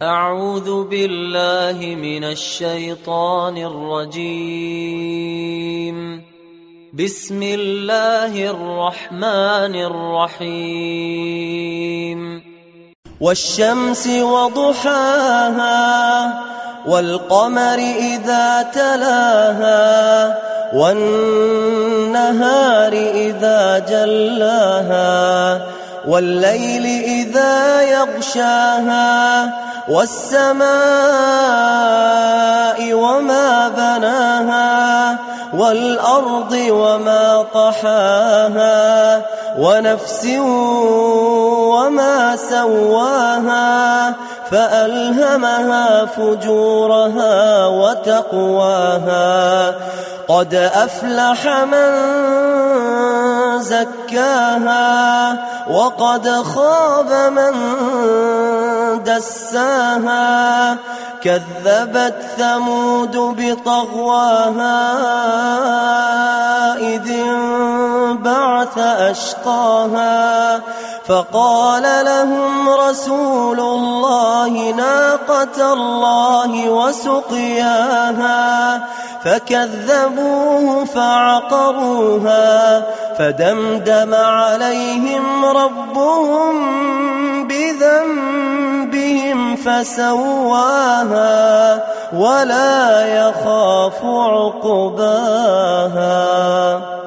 أعوذ بالله من الشيطان الرجيم. بسم الله الرحمن الرحيم. والشمس وضحاها والقمر إذا تلاها والنهار إذا جلاها والليل إذا يغشاها والسماء وما بناها والأرض وما طحاها ونفس وما سواها فألهمها فجورها وتقواها قد أفلح من زكاها وقد خاب من دساها كذبت ثمود بطغواها إذ انبعث أشقاها فقال لهم رسول الله ناقة الله وسقياها فكذبوه فعقروها فدمدم عليهم ربهم بذنبهم فسواها ولا يخاف عقباها.